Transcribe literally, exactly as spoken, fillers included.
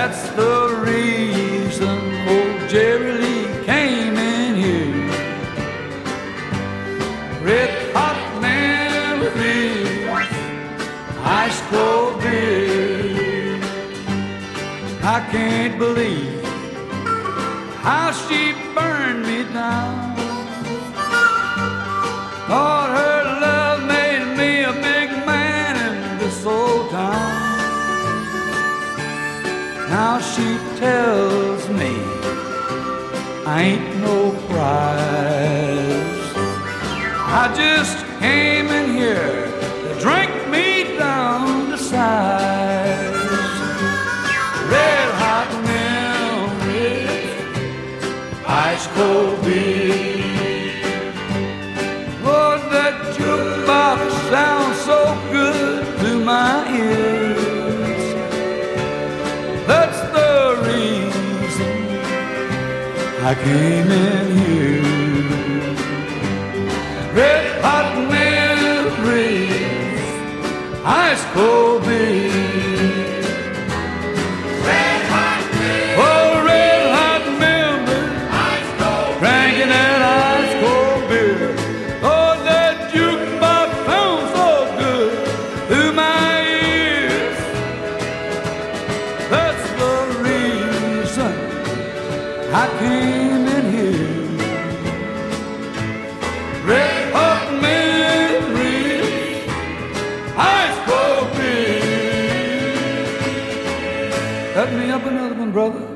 That's the reason old Jerry Lee came in here. Red hot memories, ice cold beer. I can't believe how she burned me down. Thought her love made me a big man in this old town. Now she tells me I ain't no prize. I just came in here to drink me down to size. Red hot memories, ice cold beer. Oh, that jukebox sounds so good to my ears. That's the reason I came in here. Red hot memories, ice cold beer. Red hot memories, Oh, red hot memories, ice cold drinking that ice cold beer. Oh, that jukebox sounds so good to my ears. That's the reason I came in here. Red hot memories, ice cold beer. Cut me up another one, brother.